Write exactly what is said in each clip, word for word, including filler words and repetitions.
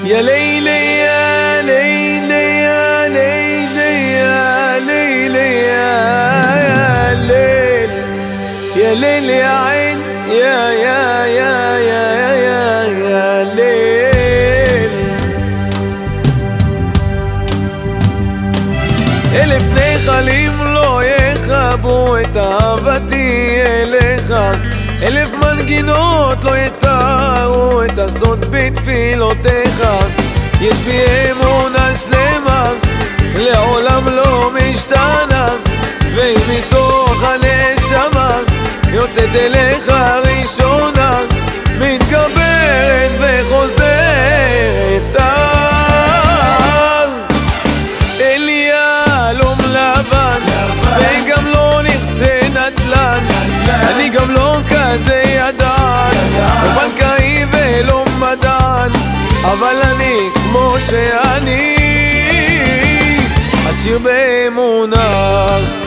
يا ليلي يا ليلي يا ليلي يا ليلي يا ليل يا ليل يا عين يا يا يا يا يا يا ليل. אלף נחלים לא יכבו את אהבתי אליך, אלף מנגינות לא יתארו את הסוד בתפילותיך. יש בי אמונה שלמה, לעולם לא משתנה, והיא מתוך הנשמה יוצאת אליך ראשונה, מתגברת וחוזרת אל יהלום לבן, וגם לא נכסה נדל"ן. אני גם לא כזה ידען, לא בנקאי ולא מדען, אבל אני כמו שאני, עשיר באמונה.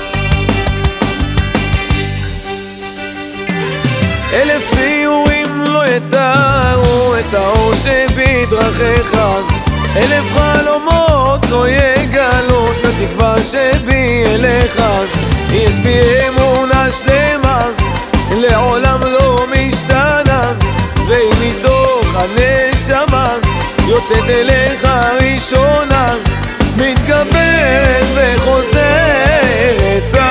אלף ציורים לא יתארו את האור שבדרכיך, אלף חלומות לא יגלו את התקווה שבי אליך. יש בי אמונה שלמה, לעולם לא משתנה, והיא מתוך הנשמה יוצאת אליך ראשונה, מתגברת וחוזרת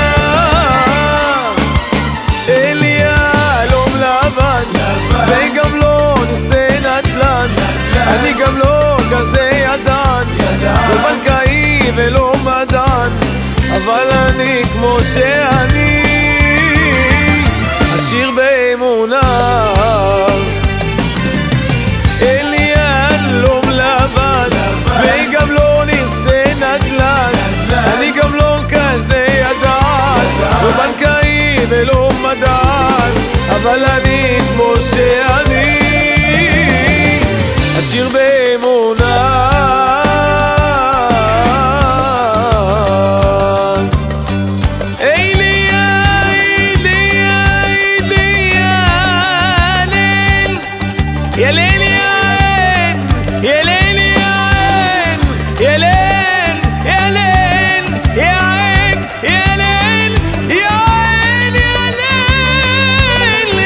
אל יהלום לבן, וגם לא נכסה נדל"ן. אני גם לא כזה ידען, לא בנקאי ולא מדען, אבל אני כמו שאני, עשיר באמונה. אל יהלום לבן, וגם לא נכסה נדל"ן. אני גם לא כזה ידען, לא בנקאי ולא מדען, אבל אני כמו שאני, עשיר באמונה. يا ليل يا عين يا ليل يا عين يا ليل يا ليل يا عين يا ليل يا عين يا ليل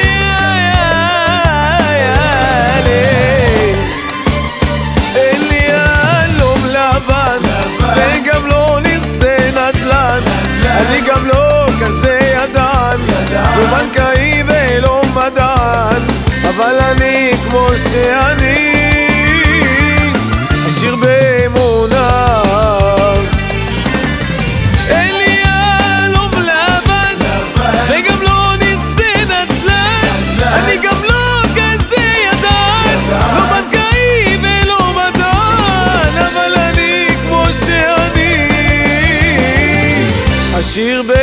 يا ليل. אל יהלום לבן, וגם לא נכסה נדל"ן. אני גם לא כזה ידען, לא בנקאי ולא מדען, אבל אני כמו שאני, עשיר באמונה. אל יהלום לבן, וגם לא נכסה נדל"ן. אני גם לא כזה ידען, לא בנקאי ולא מדען, אבל אני כמו שאני, עשיר באמונה.